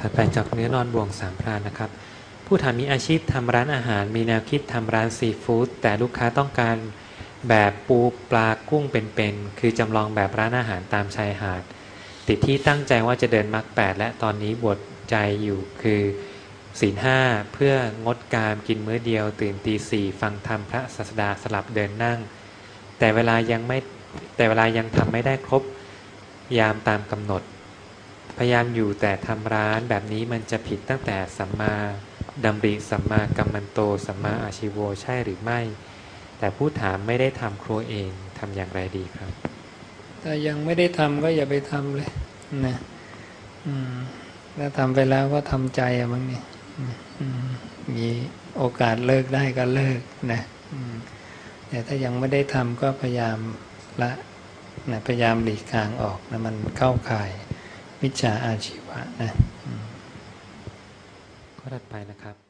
ถัดไปจากเนื้อนอนบ่วงสามพรานนะครับผู้ถามมีอาชีพทำร้านอาหารมีแนวคิดทำร้านซีฟู้ดแต่ลูกค้าต้องการแบบปูปลากุ้งเป็นๆคือจำลองแบบร้านอาหารตามชายหาดติดที่ตั้งใจว่าจะเดินมรรคแปดและตอนนี้บวชใจอยู่คือศีลห้าเพื่องดการกินมื้อเดียวตื่นตีสี่ฟังธรรมพระศาสดาสลับเดินนั่งแต่เวลายังทำไม่ได้ครบยามตามกำหนดพยายามอยู่แต่ทำร้านแบบนี้มันจะผิดตั้งแต่สัมมาดำริสัมมากัมมันโตสัมมาอาชีโวใช่หรือไม่แต่ผู้ถามไม่ได้ทำครัวเองทำอย่างไรดีครับถ้ายังไม่ได้ทำก็อย่าไปทำเลยนะถ้าทำไปแล้วก็ทำใจมั้งนี่มีโอกาสเลิกได้ก็เลิกนะแต่ถ้ายังไม่ได้ทำก็พยายามละนะพยายามหลีกทางออกนะมันเข้าข่ายมิจฉาอาชีวะนะข้อถัดไปนะครับ